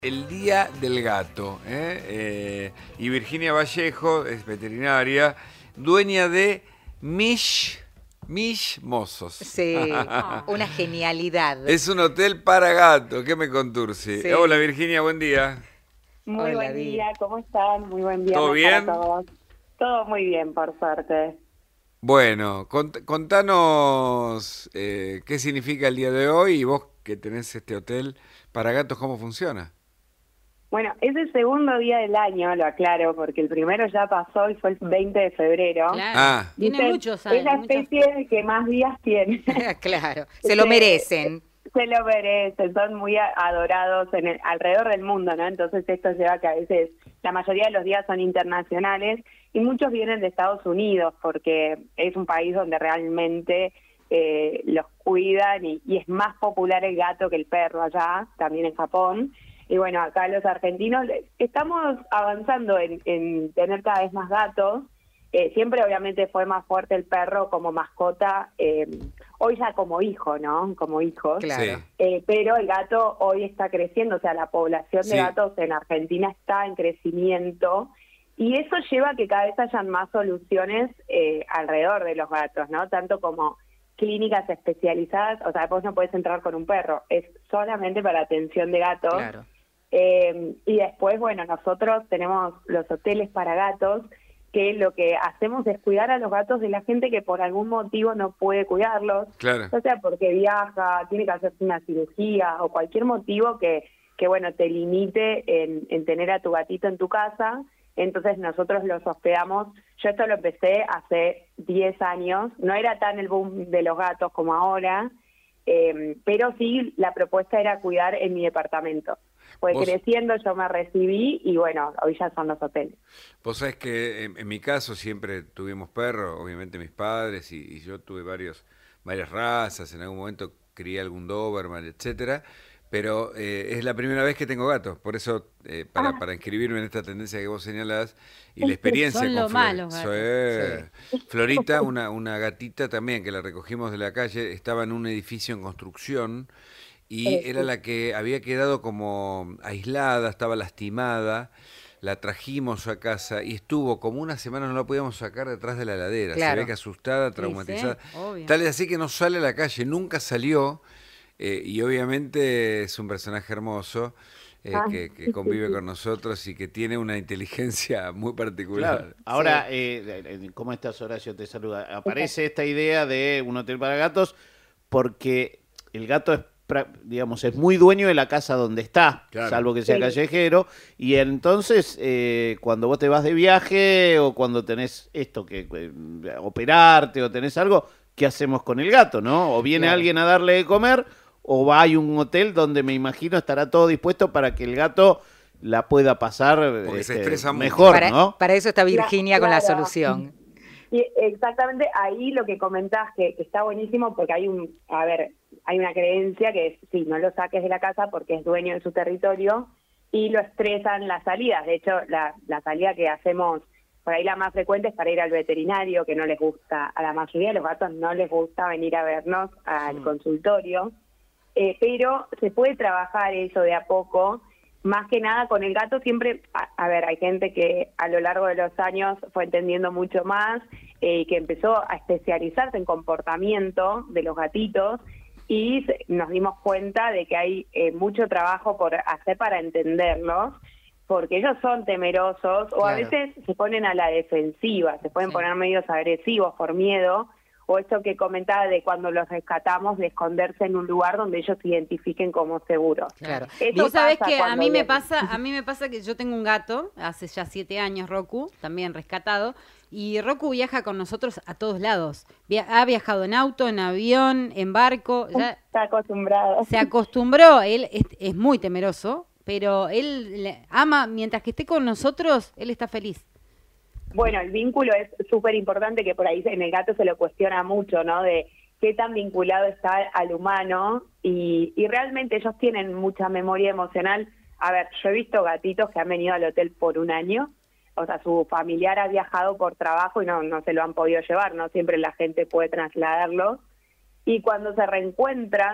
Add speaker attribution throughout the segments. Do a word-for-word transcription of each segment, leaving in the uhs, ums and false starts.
Speaker 1: El Día del Gato, ¿eh? Eh, y Virginia Vallejo es veterinaria, dueña de Mish, Mish Mozos.
Speaker 2: Sí, una genialidad.
Speaker 1: Es un hotel para gatos, ¿qué me conturce?
Speaker 2: Sí.
Speaker 1: Hola Virginia, buen día.
Speaker 3: Muy
Speaker 2: Hola,
Speaker 3: buen
Speaker 2: Vir.
Speaker 3: día, ¿cómo están? Muy buen día
Speaker 1: ¿Todo bien?
Speaker 3: para todos. Todo muy bien, por suerte.
Speaker 1: Bueno, cont- contanos eh, qué significa el día de hoy y vos que tenés este hotel para gatos, ¿cómo funciona?
Speaker 3: Bueno, es el segundo día del año, lo aclaro, porque el primero ya pasó y fue el veinte de febrero.
Speaker 2: Claro.
Speaker 1: Ah.
Speaker 2: Tiene
Speaker 3: Dicen,
Speaker 2: muchos años.
Speaker 3: Es la
Speaker 2: muchos-
Speaker 3: especie que más días tiene.
Speaker 2: Claro, se lo merecen.
Speaker 3: Se lo merecen, son muy a- adorados en el- alrededor del mundo, ¿no? Entonces esto lleva a que a veces la mayoría de los días son internacionales y muchos vienen de Estados Unidos porque es un país donde realmente eh, los cuidan y, y es más popular el gato que el perro allá, también en Japón. Y bueno, acá los argentinos estamos avanzando en, en tener cada vez más gatos. Eh, siempre obviamente fue más fuerte el perro como mascota, eh, hoy ya como hijo, ¿no? Como hijos.
Speaker 2: Claro.
Speaker 1: Sí.
Speaker 3: Eh, pero el gato hoy está creciendo, o sea, la población
Speaker 1: Sí.
Speaker 3: de gatos en Argentina está en crecimiento y eso lleva a que cada vez hayan más soluciones eh, alrededor de los gatos, ¿no? Tanto como clínicas especializadas, o sea, vos no podés entrar con un perro, es solamente para atención de gatos.
Speaker 2: Claro.
Speaker 3: Eh, y después, bueno, nosotros tenemos los hoteles para gatos, que lo que hacemos es cuidar a los gatos de la gente que por algún motivo no puede cuidarlos,
Speaker 1: Claro.
Speaker 3: o sea, porque viaja, tiene que hacerse una cirugía o cualquier motivo que, que bueno, te limite en, en tener a tu gatito en tu casa. Entonces nosotros los hospedamos. Yo esto lo empecé hace diez años, no era tan el boom de los gatos como ahora, eh, pero sí la propuesta era cuidar en mi departamento. Fue
Speaker 1: Vos-
Speaker 3: creciendo, yo me recibí y bueno, hoy ya son los hoteles.
Speaker 1: Vos sabés que en, en mi caso siempre tuvimos perros, obviamente mis padres, y, y yo tuve varios, varias razas, en algún momento crié algún Doberman, etcétera, pero eh, es la primera vez que tengo gatos, por eso eh, para,
Speaker 3: Ah.
Speaker 1: para inscribirme en esta tendencia que vos señalás y la experiencia
Speaker 2: Son
Speaker 1: con
Speaker 2: lo
Speaker 1: Flor-
Speaker 2: más los
Speaker 1: Sí. Florita, una, una gatita también que la recogimos de la calle, estaba en un edificio en construcción y
Speaker 3: Eh,
Speaker 1: era
Speaker 3: sí.
Speaker 1: la que había quedado como aislada, estaba lastimada. La trajimos a casa y estuvo como una semana, no la podíamos sacar detrás de la heladera. Se
Speaker 2: Claro.
Speaker 1: ve que asustada,
Speaker 2: Sí,
Speaker 1: traumatizada.
Speaker 2: sí, obvio.
Speaker 1: Tal es así que no sale a la calle, nunca salió. eh, y obviamente es un personaje hermoso eh,
Speaker 3: Ah,
Speaker 1: que, que
Speaker 3: sí,
Speaker 1: convive
Speaker 3: sí.
Speaker 1: con nosotros y que tiene una inteligencia muy particular.
Speaker 4: Claro. Ahora, eh, eh, ¿cómo estás, Horacio? Te saluda. Aparece esta idea de un hotel para gatos porque el gato es, pra- digamos, es muy dueño de la casa donde está,
Speaker 1: Claro.
Speaker 4: salvo que sea
Speaker 3: Sí.
Speaker 4: callejero. Y entonces, eh, cuando vos te vas de viaje o cuando tenés esto, que eh, operarte o tenés algo, ¿qué hacemos con el gato, no? O viene
Speaker 2: Claro.
Speaker 4: alguien a darle de comer o va a un hotel donde me imagino estará todo dispuesto para que el gato la pueda pasar
Speaker 1: Porque se
Speaker 4: este,
Speaker 1: estresa mucho.
Speaker 4: mejor,
Speaker 2: Para,
Speaker 4: ¿no?
Speaker 2: para eso está Virginia con la
Speaker 3: Claro.
Speaker 2: solución.
Speaker 3: Y exactamente ahí lo que comentás que, que está buenísimo porque hay un, a ver, hay una creencia que es, sí, no lo saques de la casa porque es dueño de su territorio y lo estresan las salidas. De hecho, la, la salida que hacemos, por ahí la más frecuente es para ir al veterinario, que no les gusta, a la mayoría de los gatos no les gusta venir a vernos al
Speaker 4: Mm.
Speaker 3: consultorio, eh, pero se puede trabajar eso de a poco. Más que nada con el gato siempre, a, a ver, hay gente que a lo largo de los años fue entendiendo mucho más eh, y que empezó a especializarse en comportamiento de los gatitos y se- nos dimos cuenta de que hay eh, mucho trabajo por hacer para entenderlos, porque ellos son temerosos o a
Speaker 2: Claro.
Speaker 3: veces se ponen a la defensiva, se pueden
Speaker 2: Sí.
Speaker 3: poner medios agresivos por miedo, o esto que comentaba de cuando los rescatamos, de esconderse en un lugar donde ellos se identifiquen como seguros.
Speaker 2: Claro.
Speaker 3: Eso
Speaker 2: Vos sabés
Speaker 3: pasa
Speaker 2: que a
Speaker 3: cuando
Speaker 2: mí me
Speaker 3: viene.
Speaker 2: pasa, a mí me pasa que yo tengo un gato, hace ya siete años, Roku, también rescatado, y Roku viaja con nosotros a todos lados. Via- ha viajado en auto, en avión, en barco, ya
Speaker 3: Está acostumbrado.
Speaker 2: se acostumbró, él es, es muy temeroso, pero él le- ama, mientras que esté con nosotros, él está feliz.
Speaker 3: Bueno, el vínculo es súper importante, que por ahí en el gato se lo cuestiona mucho, ¿no? De qué tan vinculado está al humano y, y realmente ellos tienen mucha memoria emocional. A ver, yo he visto gatitos que han venido al hotel por un año, o sea, su familiar ha viajado por trabajo y no, no se lo han podido llevar, no siempre la gente puede trasladarlos. Y cuando se reencuentran,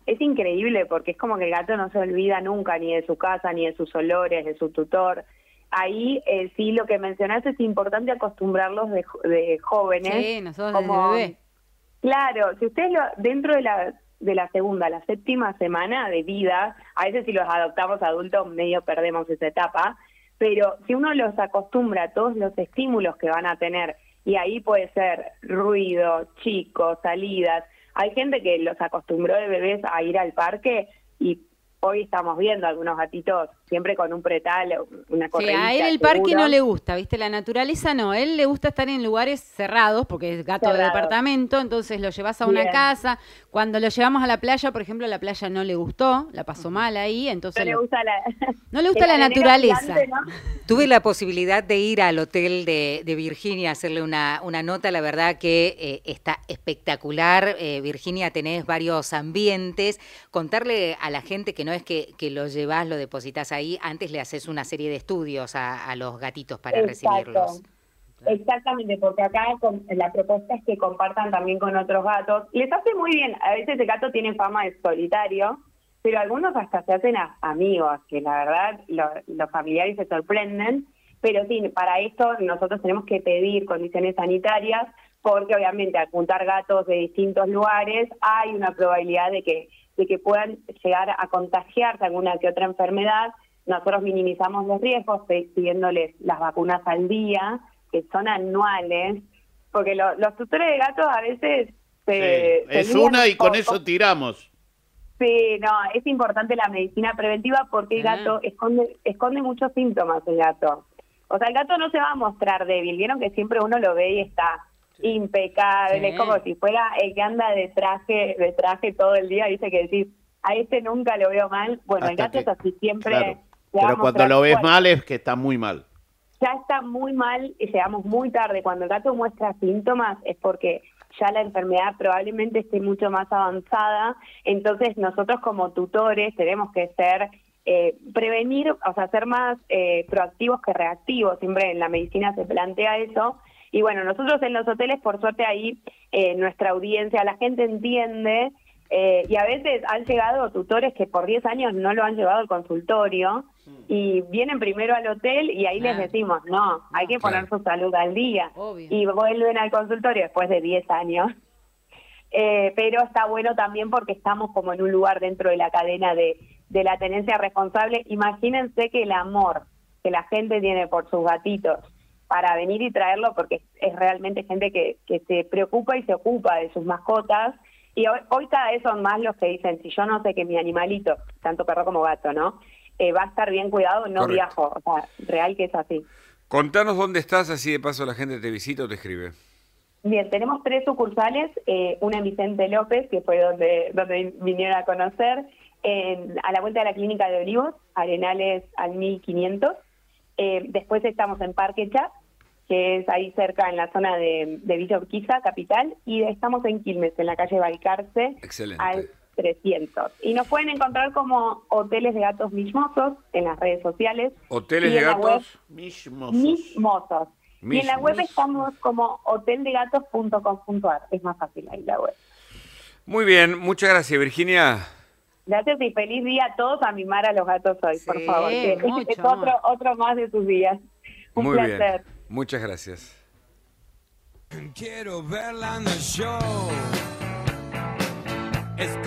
Speaker 3: es increíble porque es como que el gato no se olvida nunca ni de su casa, ni de sus olores, de su tutor. Ahí eh, sí, lo que mencionaste es importante acostumbrarlos de, de jóvenes.
Speaker 2: Sí, nosotros
Speaker 3: como,
Speaker 2: desde bebé.
Speaker 3: Claro, si ustedes lo, dentro de la, de la segunda, la séptima semana de vida, a veces si los adoptamos adultos medio perdemos esa etapa, pero si uno los acostumbra a todos los estímulos que van a tener, y ahí puede ser ruido, chicos, salidas, hay gente que los acostumbró de bebés a ir al parque y hoy estamos viendo algunos gatitos siempre con un pretal, una
Speaker 2: Sí,
Speaker 3: correíta.
Speaker 2: a él el parque
Speaker 3: seguro.
Speaker 2: no le gusta, ¿viste? La naturaleza no. A él le gusta estar en lugares cerrados, porque es gato de
Speaker 3: Cerrados.
Speaker 2: departamento, entonces lo llevas a una
Speaker 3: Bien.
Speaker 2: casa. Cuando lo llevamos a la playa, por ejemplo, la playa no le gustó, la pasó mal ahí, entonces...
Speaker 3: No le
Speaker 2: lo-
Speaker 3: gusta la,
Speaker 2: No le gusta
Speaker 3: el
Speaker 2: la
Speaker 3: arenero
Speaker 2: naturaleza.
Speaker 3: gigante, ¿no?
Speaker 5: Tuve la posibilidad de ir al hotel de, de Virginia, hacerle una, una nota, la verdad que eh, está espectacular. Eh, Virginia, tenés varios ambientes. Contarle a la gente que no es que, que lo llevas, lo depositas ahí, antes le haces una serie de estudios a, a los gatitos para
Speaker 3: Exacto.
Speaker 5: recibirlos.
Speaker 3: Exactamente, porque acá con, la propuesta es que compartan también con otros gatos. Les hace muy bien, a veces el gato tiene fama de solitario, pero algunos hasta se hacen a, amigos, que la verdad lo, los familiares se sorprenden, pero sí, para esto nosotros tenemos que pedir condiciones sanitarias, porque obviamente al juntar gatos de distintos lugares hay una probabilidad de que, de que puedan llegar a contagiarse alguna que otra enfermedad. Nosotros minimizamos los riesgos pidiéndoles las vacunas al día, que son anuales, porque lo, los tutores de gatos a veces... Se,
Speaker 4: Sí,
Speaker 3: se
Speaker 4: es
Speaker 3: lían
Speaker 4: una y
Speaker 3: un
Speaker 4: con
Speaker 3: poco.
Speaker 4: eso tiramos.
Speaker 3: Sí, no, es importante la medicina preventiva porque el
Speaker 2: Ah.
Speaker 3: gato esconde, esconde muchos síntomas, el gato. O sea, el gato no se va a mostrar débil, vieron que siempre uno lo ve y está impecable,
Speaker 2: Sí.
Speaker 3: como si fuera el que anda de traje, de traje todo el día, dice que decís, a este nunca lo veo mal. Bueno, el
Speaker 4: Hasta
Speaker 3: gato
Speaker 4: que-
Speaker 3: es así, siempre...
Speaker 4: Claro.
Speaker 3: le va a
Speaker 4: Pero cuando
Speaker 3: mostrar
Speaker 4: lo ves
Speaker 3: fuerza.
Speaker 4: mal es que está muy mal.
Speaker 3: Ya está muy mal y llegamos muy tarde. Cuando el gato muestra síntomas es porque ya la enfermedad probablemente esté mucho más avanzada. Entonces nosotros como tutores tenemos que ser, eh, prevenir, o sea, ser más eh, proactivos que reactivos. Siempre en la medicina se plantea eso. Y bueno, nosotros en los hoteles, por suerte ahí, eh, nuestra audiencia, la gente entiende. Eh, y a veces han llegado tutores que por diez años no lo han llevado al consultorio y vienen primero al hotel y ahí les
Speaker 2: Claro.
Speaker 3: decimos, no, hay que poner
Speaker 1: Claro.
Speaker 3: su salud al día.
Speaker 2: Obvio.
Speaker 3: Y vuelven al consultorio después de diez años. Eh, pero está bueno también porque estamos como en un lugar dentro de la cadena de, de la tenencia responsable. Imagínense que el amor que la gente tiene por sus gatitos para venir y traerlo, porque es realmente gente que, que se preocupa y se ocupa de sus mascotas. Y hoy, hoy cada vez son más los que dicen, si yo no sé que mi animalito, tanto perro como gato, ¿no? Eh, va a estar bien cuidado, no
Speaker 1: Correcto.
Speaker 3: viajo. O sea, real que es así.
Speaker 1: Contanos dónde estás, así de paso la gente te visita o te escribe.
Speaker 3: Bien, tenemos tres sucursales, eh, una en Vicente López, que fue donde, donde vinieron a conocer, en, a la vuelta de la Clínica de Olivos, Arenales al mil quinientos. Eh, después estamos en Parque Chá, que es ahí cerca en la zona de, de Villa Urquiza, capital, y estamos en Quilmes, en la calle Balcarce,
Speaker 1: Excelente.
Speaker 3: al trescientos. Y nos pueden encontrar como Hoteles de Gatos Mismosos en las redes sociales.
Speaker 1: Hoteles
Speaker 3: y
Speaker 1: de
Speaker 3: en la web,
Speaker 1: gatos.
Speaker 4: Mismos.
Speaker 3: Mismosos. Y en la web
Speaker 1: Mismos.
Speaker 3: estamos como hotel de gatos punto com punto a r. Es más fácil ahí la web.
Speaker 1: Muy bien, muchas gracias, Virginia.
Speaker 3: Gracias y feliz día a todos a mimar a los gatos hoy, por
Speaker 2: Sí,
Speaker 3: favor. Que
Speaker 2: mucho,
Speaker 3: es otro, otro más de sus días. Un
Speaker 1: Muy
Speaker 3: placer.
Speaker 1: bien, muchas gracias.
Speaker 6: Quiero verla en el show. Es